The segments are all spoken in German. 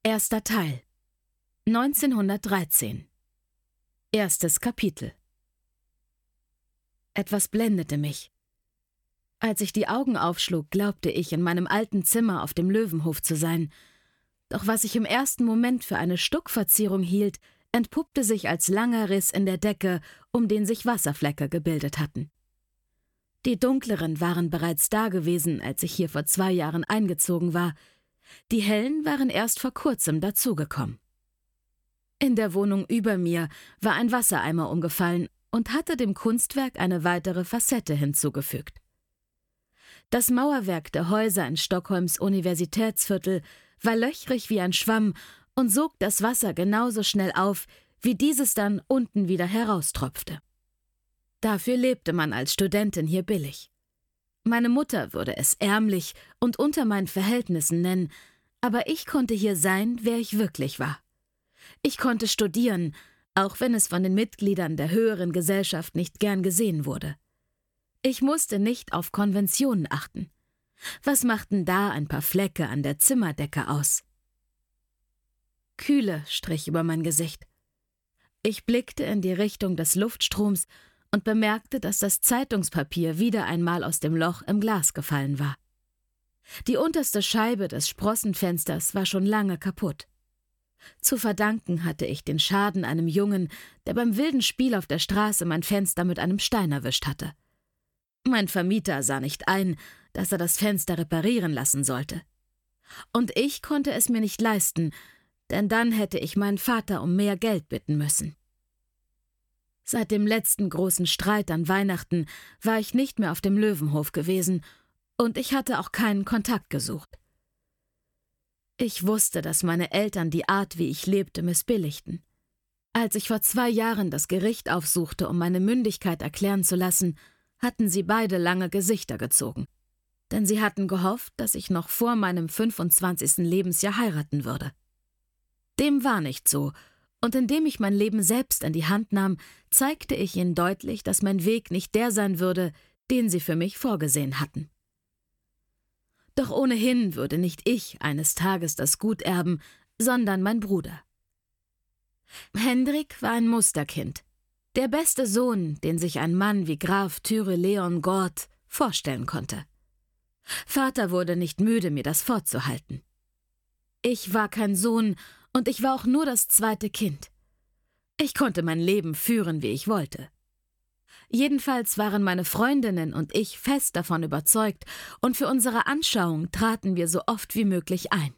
Erster Teil 1913 Erstes Kapitel. Etwas blendete mich. Als ich die Augen aufschlug, glaubte ich, in meinem alten Zimmer auf dem Löwenhof zu sein. Doch was ich im ersten Moment für eine Stuckverzierung hielt, entpuppte sich als langer Riss in der Decke, um den sich Wasserflecke gebildet hatten. Die dunkleren waren bereits da gewesen, als ich hier vor 2 Jahren eingezogen war. Die hellen waren erst vor kurzem dazugekommen. In der Wohnung über mir war ein Wassereimer umgefallen und hatte dem Kunstwerk eine weitere Facette hinzugefügt. Das Mauerwerk der Häuser in Stockholms Universitätsviertel war löchrig wie ein Schwamm und sog das Wasser genauso schnell auf, wie dieses dann unten wieder heraustropfte. Dafür lebte man als Studentin hier billig. Meine Mutter würde es ärmlich und unter meinen Verhältnissen nennen, aber ich konnte hier sein, wer ich wirklich war. Ich konnte studieren, auch wenn es von den Mitgliedern der höheren Gesellschaft nicht gern gesehen wurde. Ich musste nicht auf Konventionen achten. Was machten da ein paar Flecke an der Zimmerdecke aus? Kühle strich über mein Gesicht. Ich blickte in die Richtung des Luftstroms und bemerkte, dass das Zeitungspapier wieder einmal aus dem Loch im Glas gefallen war. Die unterste Scheibe des Sprossenfensters war schon lange kaputt. Zu verdanken hatte ich den Schaden einem Jungen, der beim wilden Spiel auf der Straße mein Fenster mit einem Stein erwischt hatte. Mein Vermieter sah nicht ein, dass er das Fenster reparieren lassen sollte. Und ich konnte es mir nicht leisten, denn dann hätte ich meinen Vater um mehr Geld bitten müssen. Seit dem letzten großen Streit an Weihnachten war ich nicht mehr auf dem Löwenhof gewesen und ich hatte auch keinen Kontakt gesucht. Ich wusste, dass meine Eltern die Art, wie ich lebte, missbilligten. Als ich vor 2 Jahren das Gericht aufsuchte, um meine Mündigkeit erklären zu lassen, hatten sie beide lange Gesichter gezogen. Denn sie hatten gehofft, dass ich noch vor meinem 25. Lebensjahr heiraten würde. Dem war nicht so, und indem ich mein Leben selbst in die Hand nahm, zeigte ich ihnen deutlich, dass mein Weg nicht der sein würde, den sie für mich vorgesehen hatten. Doch ohnehin würde nicht ich eines Tages das Gut erben, sondern mein Bruder. Hendrik war ein Musterkind, der beste Sohn, den sich ein Mann wie Graf Thyre Leon Gort vorstellen konnte. Vater wurde nicht müde, mir das vorzuhalten. Ich war kein Sohn und ich war auch nur das 2. Kind. Ich konnte mein Leben führen, wie ich wollte. Jedenfalls waren meine Freundinnen und ich fest davon überzeugt und für unsere Anschauung traten wir so oft wie möglich ein.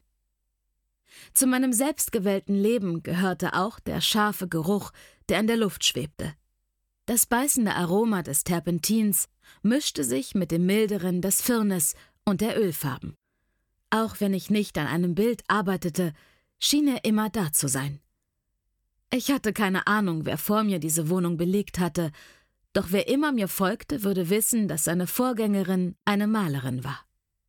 Zu meinem selbstgewählten Leben gehörte auch der scharfe Geruch, der in der Luft schwebte. Das beißende Aroma des Terpentins mischte sich mit dem milderen des Firnes und der Ölfarben. Auch wenn ich nicht an einem Bild arbeitete, schien er immer da zu sein. Ich hatte keine Ahnung, wer vor mir diese Wohnung belegt hatte, doch wer immer mir folgte, würde wissen, dass seine Vorgängerin eine Malerin war.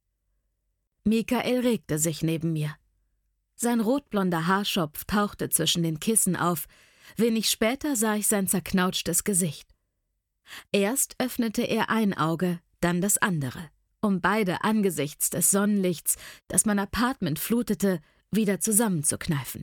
Michael regte sich neben mir. Sein rotblonder Haarschopf tauchte zwischen den Kissen auf, wenig später sah ich sein zerknautschtes Gesicht. Erst öffnete er ein Auge, dann das andere, um beide angesichts des Sonnenlichts, das mein Apartment flutete, wieder zusammenzukneifen.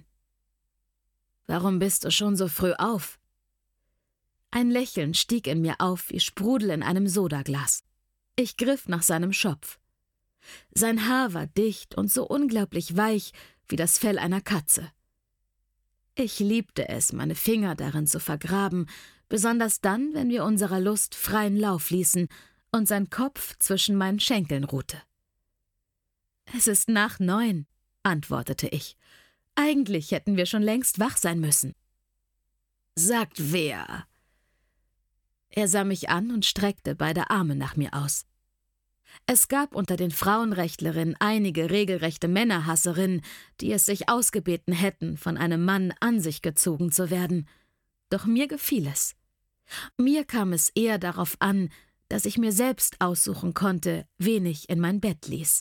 »Warum bist du schon so früh auf?« Ein Lächeln stieg in mir auf wie Sprudel in einem Sodaglas. Ich griff nach seinem Schopf. Sein Haar war dicht und so unglaublich weich wie das Fell einer Katze. Ich liebte es, meine Finger darin zu vergraben, besonders dann, wenn wir unserer Lust freien Lauf ließen und sein Kopf zwischen meinen Schenkeln ruhte. »Es ist nach 9«, antwortete ich. »Eigentlich hätten wir schon längst wach sein müssen.« »Sagt wer?« Er sah mich an und streckte beide Arme nach mir aus. Es gab unter den Frauenrechtlerinnen einige regelrechte Männerhasserinnen, die es sich ausgebeten hätten, von einem Mann an sich gezogen zu werden. Doch mir gefiel es. Mir kam es eher darauf an, dass ich mir selbst aussuchen konnte, wen ich in mein Bett ließ.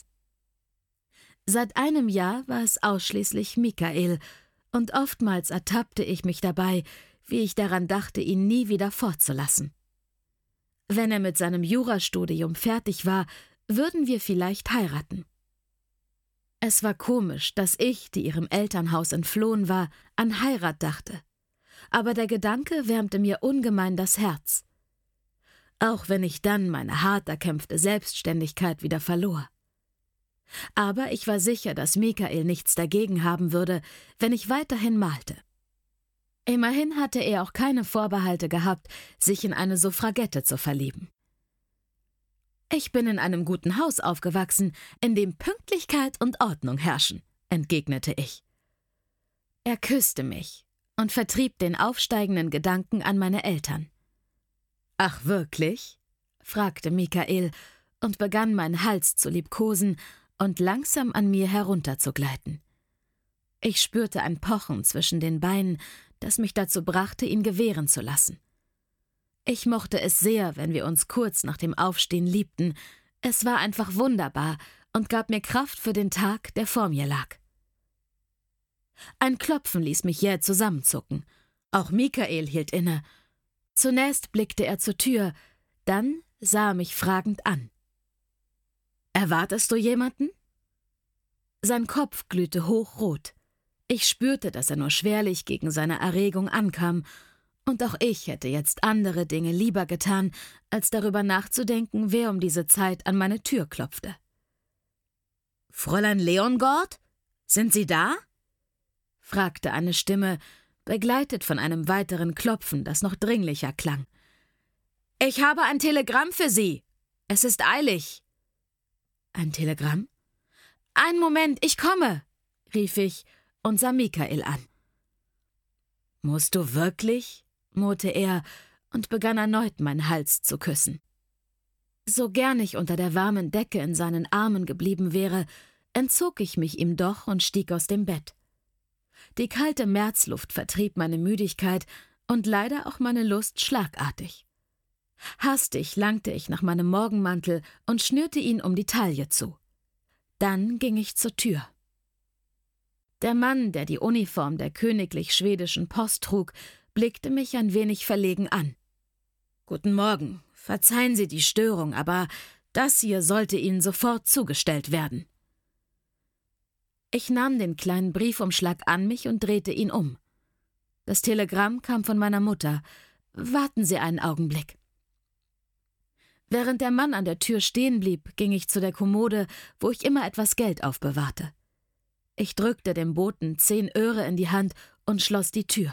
Seit einem Jahr war es ausschließlich Michael, und oftmals ertappte ich mich dabei, wie ich daran dachte, ihn nie wieder fortzulassen. Wenn er mit seinem Jurastudium fertig war, würden wir vielleicht heiraten. Es war komisch, dass ich, die ihrem Elternhaus entflohen war, an Heirat dachte. Aber der Gedanke wärmte mir ungemein das Herz. Auch wenn ich dann meine hart erkämpfte Selbstständigkeit wieder verlor. Aber ich war sicher, dass Michael nichts dagegen haben würde, wenn ich weiterhin malte. Immerhin hatte er auch keine Vorbehalte gehabt, sich in eine Suffragette zu verlieben. »Ich bin in einem guten Haus aufgewachsen, in dem Pünktlichkeit und Ordnung herrschen«, entgegnete ich. Er küsste mich und vertrieb den aufsteigenden Gedanken an meine Eltern. »Ach, wirklich?« fragte Michael und begann, meinen Hals zu liebkosen und langsam an mir herunterzugleiten. Ich spürte ein Pochen zwischen den Beinen, das mich dazu brachte, ihn gewähren zu lassen. Ich mochte es sehr, wenn wir uns kurz nach dem Aufstehen liebten. Es war einfach wunderbar und gab mir Kraft für den Tag, der vor mir lag. Ein Klopfen ließ mich jäh zusammenzucken. Auch Michael hielt inne. Zunächst blickte er zur Tür, dann sah er mich fragend an. »Erwartest du jemanden?« Sein Kopf glühte hochrot. Ich spürte, dass er nur schwerlich gegen seine Erregung ankam, und auch ich hätte jetzt andere Dinge lieber getan, als darüber nachzudenken, wer um diese Zeit an meine Tür klopfte. »Fräulein Leongord? Sind Sie da?« fragte eine Stimme, begleitet von einem weiteren Klopfen, das noch dringlicher klang. »Ich habe ein Telegramm für Sie. Es ist eilig.« »Ein Telegramm?« »Einen Moment, ich komme«, rief ich und sah Michael an. »Musst du wirklich?«, murrte er und begann erneut, meinen Hals zu küssen. So gern ich unter der warmen Decke in seinen Armen geblieben wäre, entzog ich mich ihm doch und stieg aus dem Bett. Die kalte Märzluft vertrieb meine Müdigkeit und leider auch meine Lust schlagartig. Hastig langte ich nach meinem Morgenmantel und schnürte ihn um die Taille zu. Dann ging ich zur Tür. Der Mann, der die Uniform der königlich-schwedischen Post trug, blickte mich ein wenig verlegen an. »Guten Morgen. Verzeihen Sie die Störung, aber das hier sollte Ihnen sofort zugestellt werden.« Ich nahm den kleinen Briefumschlag an mich und drehte ihn um. Das Telegramm kam von meiner Mutter. »Warten Sie einen Augenblick.« Während der Mann an der Tür stehen blieb, ging ich zu der Kommode, wo ich immer etwas Geld aufbewahrte. Ich drückte dem Boten 10 Öre in die Hand und schloss die Tür.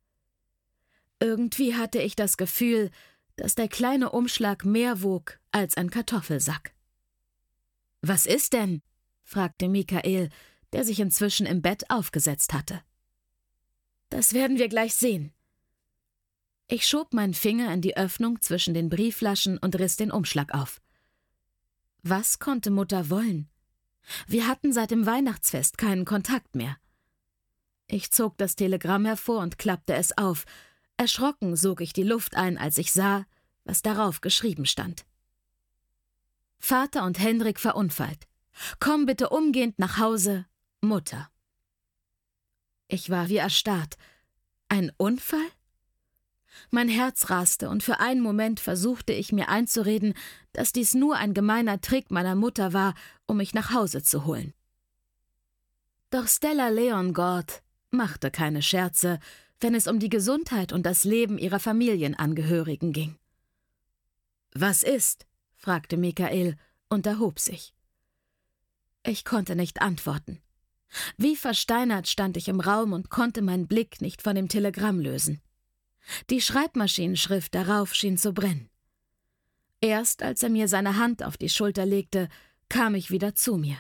Irgendwie hatte ich das Gefühl, dass der kleine Umschlag mehr wog als ein Kartoffelsack. »Was ist denn?« fragte Michael, der sich inzwischen im Bett aufgesetzt hatte. »Das werden wir gleich sehen.« Ich schob meinen Finger in die Öffnung zwischen den Briefflaschen und riss den Umschlag auf. Was konnte Mutter wollen? Wir hatten seit dem Weihnachtsfest keinen Kontakt mehr. Ich zog das Telegramm hervor und klappte es auf. Erschrocken sog ich die Luft ein, als ich sah, was darauf geschrieben stand. »Vater und Henrik verunfallt. Komm bitte umgehend nach Hause, Mutter.« Ich war wie erstarrt. Ein Unfall? Mein Herz raste und für einen Moment versuchte ich mir einzureden, dass dies nur ein gemeiner Trick meiner Mutter war, um mich nach Hause zu holen. Doch Stella Leongord machte keine Scherze, wenn es um die Gesundheit und das Leben ihrer Familienangehörigen ging. »Was ist?« fragte Michael und erhob sich. Ich konnte nicht antworten. Wie versteinert stand ich im Raum und konnte meinen Blick nicht von dem Telegramm lösen. Die Schreibmaschinenschrift darauf schien zu brennen. Erst als er mir seine Hand auf die Schulter legte, kam ich wieder zu mir.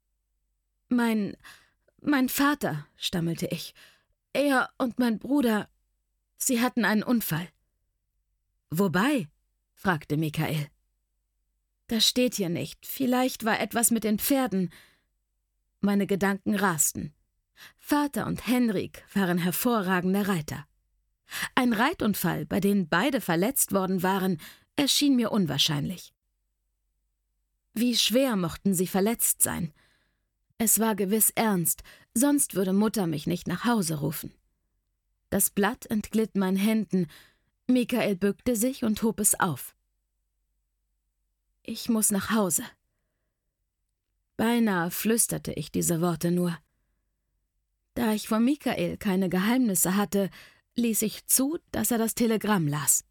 Mein Vater«, stammelte ich, »er und mein Bruder, sie hatten einen Unfall.« »Wobei?« fragte Michael. »Das steht hier nicht. Vielleicht war etwas mit den Pferden.« Meine Gedanken rasten. Vater und Henrik waren hervorragende Reiter. Ein Reitunfall, bei dem beide verletzt worden waren, erschien mir unwahrscheinlich. Wie schwer mochten sie verletzt sein? Es war gewiss ernst, sonst würde Mutter mich nicht nach Hause rufen. Das Blatt entglitt meinen Händen. Michael bückte sich und hob es auf. »Ich muss nach Hause.« Beinahe flüsterte ich diese Worte nur. Da ich von Michael keine Geheimnisse hatte, ließ ich zu, dass er das Telegramm las.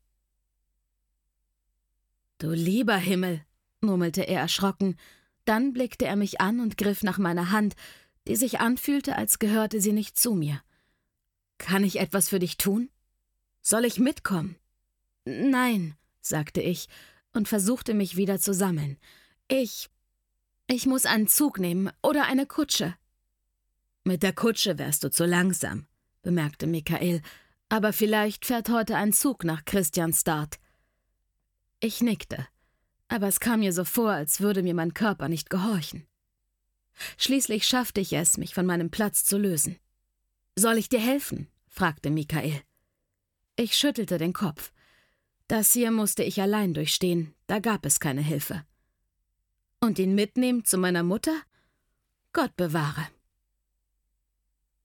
»Du lieber Himmel«, murmelte er erschrocken, dann blickte er mich an und griff nach meiner Hand, die sich anfühlte, als gehörte sie nicht zu mir. »Kann ich etwas für dich tun? Soll ich mitkommen?« »Nein«, sagte ich und versuchte mich wieder zu sammeln. Ich muss einen Zug nehmen oder eine Kutsche.« »Mit der Kutsche wärst du zu langsam«, bemerkte Michael, »aber vielleicht fährt heute ein Zug nach Christianstad.« Ich nickte, aber es kam mir so vor, als würde mir mein Körper nicht gehorchen. Schließlich schaffte ich es, mich von meinem Platz zu lösen. »Soll ich dir helfen?« fragte Michael. Ich schüttelte den Kopf. Das hier musste ich allein durchstehen, da gab es keine Hilfe. Und ihn mitnehmen zu meiner Mutter? Gott bewahre.